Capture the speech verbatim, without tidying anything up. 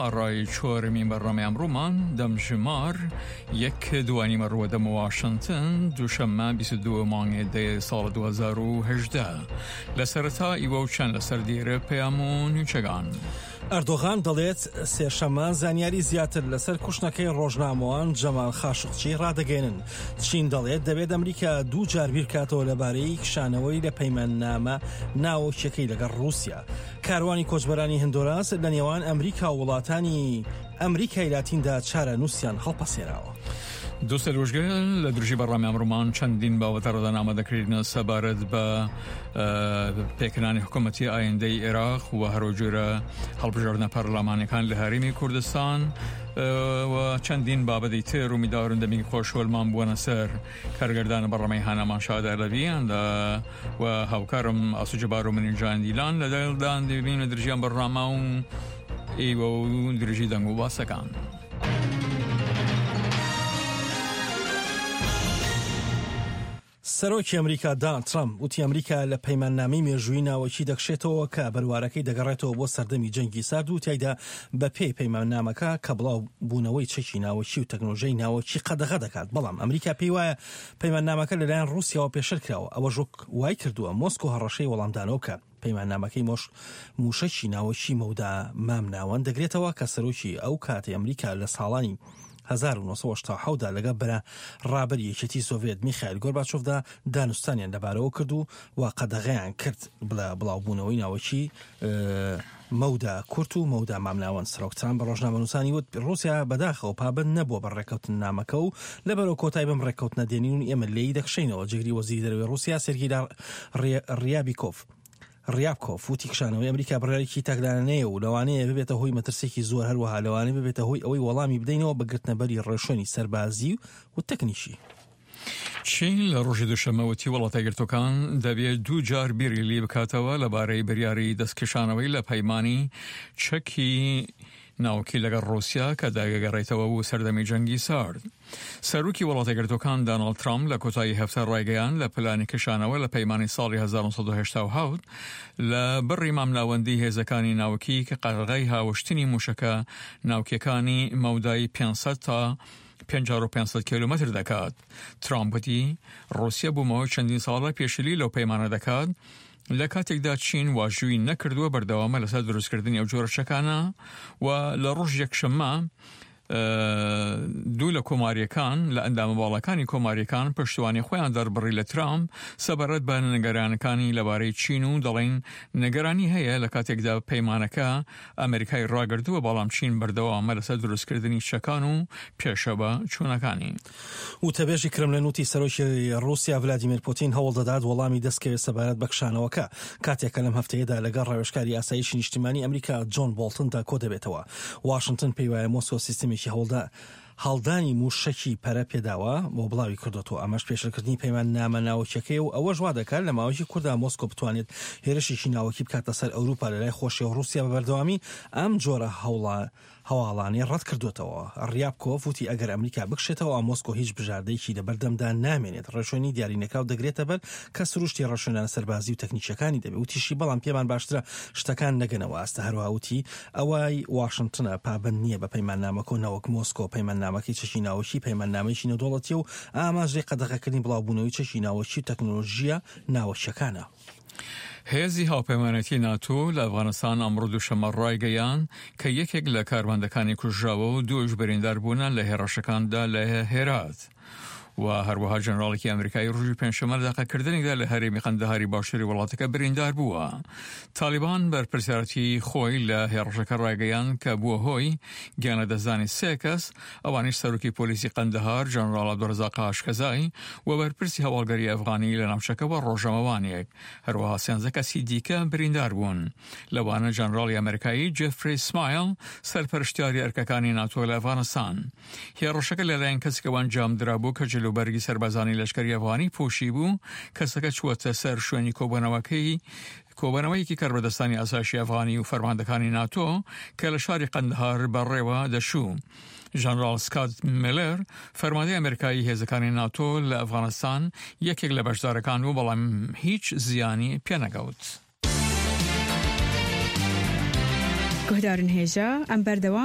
ئاڕای چۆرمی بەڕەمی ئەمڕۆمان دەمژمار یەک دوانی مەڕوە دەم واشنگتن دووشەممە بیست و دوو مانگی دەیە ساڵ دو هەزار و هەژدە لە سەرەتا ئیوە و چەند لەسەر دیرە پەیام و نیوچەگان. ئەردۆغان دەڵێت سێشەممە زانیاری زیاتر لەسەر کوشتنەکەی ڕۆژنامەوان جەمال خاشقچی ڕادەگەێنن. چین دەڵێت دەبێت ئەمریکا دوو جار بیرکاتەوە لەبارەی کشانەوەی لە پەیماننامە ناوەکیەکەی لەگەڵ رووسیا. کاروانی کۆچبەرانی هەندۆراس لە نێوان ئەمریکا و وڵاتانی ئەمریکای لاتیندا چارە نووسیان هەڵپەسێراوە. دو سەرۆژگە لە دروژی بەڕامی ئەمڕۆمان چەندین باوەتە ڕۆدانامە دەکرێنە سەبارەت بە پێکردانی حکوومەتی ئایندەی عێراق و هەروجۆرە هەڵبژاردنە پەرلەمانیەکان لە هەرێمی کوردستان و چەندین بابەتی تر و میداڕن دەمی خۆشحۆلمان بوونە سەر کارگەردانە بەڕەمەی هانەمان شادە لەویان و هاوکارم ئاسوجەبار و منیجان دیلان لە دەڵدان دەبین لە درژیان بەڕامە و ئیوە و درژی دەنگ و باسەکان. سەرۆکی ئەمریکا دۆناڵد ترامپ وتی ئەمریکا لە پەیماننامەی مێژووی ناوەکی دەکشێتەوە کە بەروارەکەی دەگەڕێتەوە بۆ سەردەمی جەنگی سارد و تایدا بە پێی پەیماننامەکە کە بڵاو بوونەوەی چەکی ناوەکی و تەکنۆلۆژیای ناوەکی قەدەغە دەکات. بەڵام ئەمریکا پێی وایە پەیماننامەکە لەلایەن رووسیاوە پێشەر کراوە. ئەوە ژوک وای کردووە مۆسکۆ هەڕەشەی وەڵامدانەوە کە پەیماننامەکەی مۆش موشەکی ناوەکی مەودا مام ناوەن دەگرێتەوە کە سەرۆکی ئەو کاتی ئەمریکا لە ساڵانی هەزار و نۆ سەد و هەشتا و حەوت لەگە بەرە ڕابەری یەکێتی سۆڤێت میخائیل گۆرباچۆڤدا دانوستانیان لەبارەوە کرد و وا قەدەغەیان کرد بڵە بڵاوبوونەوەی ناوەکی مەودا کورت و مەودا مامناوەن. سەرۆکتران بە ڕۆژنامەنووسانی وت رووسیا بەداخەوە پابند نەبووە بە ڕێکەوتن نامەکە و لەبەرەوە کۆتای بەم ڕێکەوتنە دێنین و ئێمە لێی دەکشینەوە. جگری وەزیری دەرەوەی رووسیا سێرگی ڕیابیکۆف ڕیابکۆف وتی کشانەوەی ئەمریکا بڕیارێکی تاکدانەیە و لەوانەیە ببێتە هۆی مەترسێکی زۆر هەروەها لەوانەیە ببێتە هۆی ئەوەی وەڵامی بدەینەوە بە گرتنەبەری ڕێشۆنی سەربازی و تەکنیشی. چین لە ڕۆژی دووشەممەوەتی وڵاتە یەکگرتوەکان دەبێت دوو جار بیری لێ بکاتەوە لەبارەی بڕیاری دەستکشانەوەی لە پەیمانی چەکی ناوکی لەگەڵ رووسیا کە داگەگەڕێتەوە و سەردەمی جەنگی سارد. سەرۆکی وڵاتە یەکگرتوەکان دۆناڵد ترامپ لە کۆتایی هەفتە ڕایگەیان لە پلانی کشانەوە لە پەیمانی ساڵی هەزار و نۆ سەد و هەشتا و حەوت لە بڕی مامناوەندی هێزەکانی ناوکی کە قەدەغەی هاوشتنی موشەکە ناوکیەکانی مەودای پێنج سەد تا پێنج هەزار و پێنج سەد کیلومتر دەکات. ترامپ وتی رووسیا بوومەوەی چەندین ساڵە پێشلی لەو پەیمانە دەکات لە کاتێکدا چین واژووی نەکردووە بەردەوامە لەسەر دروستکردنی ئەو جۆرە شەکانە و لە ڕۆژ یەکشەممە دوو لە کۆماریەکان لە ئەندامە باڵەکانی کۆماریەکان پشتوانی خۆیان دەربڕی لە ترامپ سەبارەت بە نەگەرانەکانی لەبارەی چین و دەڵێن نەگەرانی هەیە لە کاتێکدا پەیمانەکە ئەمریکای ڕاگردووە بەڵام چین بەردەوامە لەسەر دروستکردنی شەکان و پێشەبە چوونەکانی. وتەبێژی کرملێنوتی سەرۆکی رووسیا ڤلادیمیر پوتین هەوڵ دەدات وەڵامی دەستکەوێت سەبارەت بە کشانەوەکە کاتێکە لەم هەفتەیەدا لەگەڵ ڕێوەشکاری ئاسایشی نیشتیمانی ئەمریکا جۆن بۆڵتندا کۆ دەبێتەوە. واشنگتن پێی وایە مۆسکۆ سیستمی هەوڵدا هەڵدانی موشەکی پەرە پێداوە بۆ بڵاوی کردوەوە. ئەمەش پێشەکردنی پەیمان نامە ناوەکیەکەی و ئەوە ژوا دەکات لە ماوەیەکی کووردا مۆسکۆ بتوانێت هێرشێکی ناوەکی بکاتە سەر ئەوروپا لەلای خۆشی و رووسیا بە بەردەوامی ئەم جۆرە هەوڵە هەواڵانی ڕەت کردوێتەوە. ڕیابکۆف وتی ئەگەر ئەمریکا بکشێتەوە مۆسکۆ هیچ بژاردەیەکی لەبەردەمدا نامێنێت. ڕێشۆنی دیارینەکاو دەگرێتە بەر کە سروشتی ڕێشۆنانە سەربازی و تەکنیکیەکانی دەبێت. وتیشی بەڵام پێمان باشترە شتەکان نەگەنەوە. ئەستە هەروەها وتی ئەوەی واشنگتنە پابند نییە بە پەیماننامەکە و نەوەک مۆسکۆ پەیماننامەکەی چەکی ناوەکی پەیماننامەیەکی نێودوڵەتیە و ئاماژەی قەدەغەکردنی بڵاوبوونەوەی چەکی ناوەکی و تەکنۆلۆژیە ناوەشیەکانە. هێزی هاوپەیمانەتی ناتۆ لە ئەفغانستان ئەمڕۆ دووشەممە ڕایگەیان کە یەکێک لە کارمەندەکانی کوژراوە و دووش بریندار بوون لە هێرشەکاندا لە هێرات. و هەروەها جەنەڕاڵێکی ئەمریکای ڕۆژی پێنجشەممە لە داقەکردنێکدا لە هەرێمی قەندەهاری باشووری وڵاتەکە بریندار بووە. تالیبان بەرپرسیارەتی خۆی لە هێرشەکە ڕایگەیان کە بووە هۆی گیانەدەزانی سێ کەس ئەوانیش سەرۆکی پۆلیسی قەندەهار جەنەڕاڵ عەبدوڕەزاق ئاشکەزای و بەرپرسی هەواڵگەری ئەفغانی لە ناوچەکەوە ڕۆژەمەوانێک هەروەها سێنزە کەسی دیکە بریندار بوون. لەوانە جەنەڕاڵی ئەمریکایی جێفری سمایل سەرپەرشتیاری ئەرکەکانی ناتۆ لە ئەفغانستان. هێرشەکە لەلایەن کەسێکەوە جامدرابوو کە جلوبەرگی سەربازانی لەشکری ئەفغانی پۆشی بوو. کەسەکە چووەتە سەر شوێنی کۆبوونەوەکەی کۆبوونەوەیەکی کاربەدەستانی ئاسایشی ئەفغانی و فەرماندەکانی ناتۆ کە لە شاری قەندەهار بەڕێوە دەشوو. ژەنەڕاڵ سکات میلەر فەرماندەی ئەمریکایی هێزەکانی ناتۆ لە ئەفغانستان یەکێک لە بەشدارەکان و بەڵام هیچ زیانی پێنەگەوت. گۆدارن هێژە ئەم بەردەوام